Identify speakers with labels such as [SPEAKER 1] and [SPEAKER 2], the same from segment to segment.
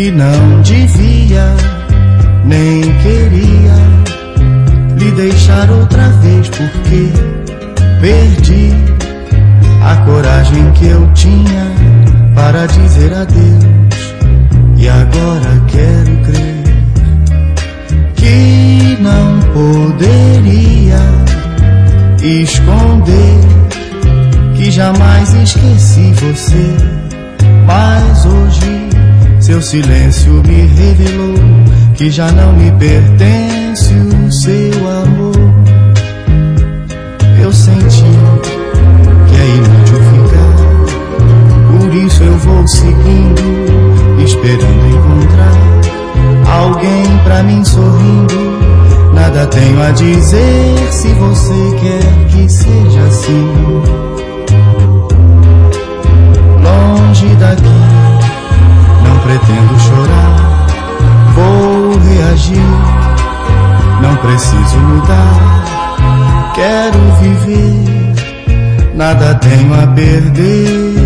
[SPEAKER 1] que não devia, nem queria lhe deixar outra vez, porque perdi a coragem que eu tinha para dizer adeus. E agora quero crer que não poderia esconder que jamais esqueci você, mas hoje seu silêncio me revelou que já não me pertence o seu amor. Eu senti que é inútil ficar, por isso eu vou seguindo, esperando encontrar alguém pra mim sorrindo. Nada tenho a dizer se você quer que seja assim. Longe daqui, não pretendo chorar, vou reagir, não preciso mudar, quero viver, nada tenho a perder.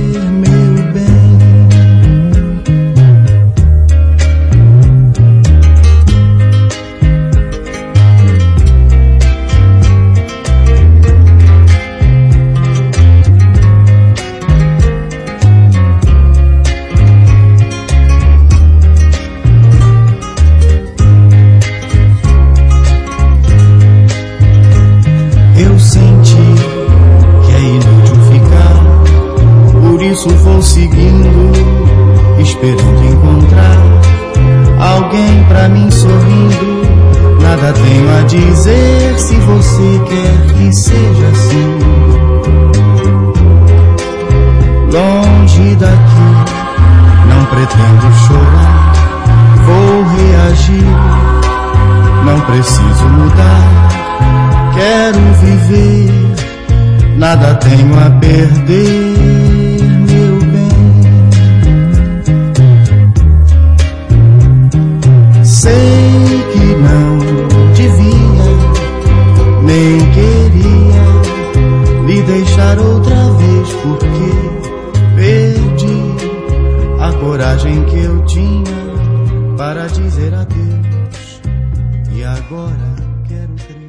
[SPEAKER 1] Vou seguindo, esperando encontrar alguém pra mim sorrindo. Nada tenho a dizer se você quer que seja assim. Longe daqui, não pretendo chorar, vou reagir, não preciso mudar, quero viver, nada tenho a perder. Sei que não devia, nem queria lhe deixar outra vez, porque perdi a coragem que eu tinha para dizer adeus. E agora quero crer